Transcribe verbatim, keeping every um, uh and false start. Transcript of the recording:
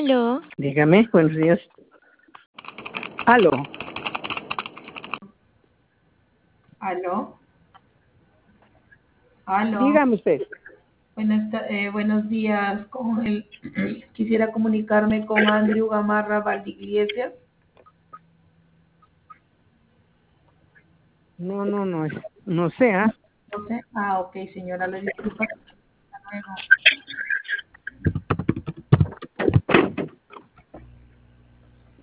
Aló. Dígame, buenos días. Aló. Aló. Aló. Dígame usted. Buenas, ta- eh, buenos días. Con el, quisiera comunicarme con Andrew Gamarra Valdigliesias. No, no, no, es- no sé, ¿ah? No sé. Ah, ok, señora, le disculpa. Hasta luego.